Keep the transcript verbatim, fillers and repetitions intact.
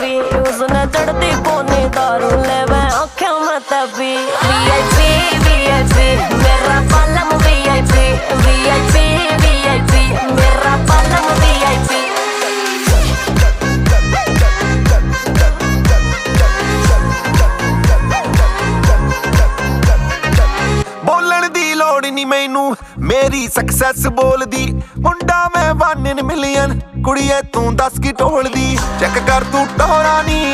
P उसने चढ़ती pony दारू ले मैं आँखें में तभी V I P V I P मेरा Palam V I P V I P V I P मेरा पालम वी आई पी बोलन दी लोड़ नहीं मैनू मेरी सक्सैस बोल दी मुंडा मैं वन इन मिलियन कुड़िए तू दस की टोल दी चेक कर तू टोरा नी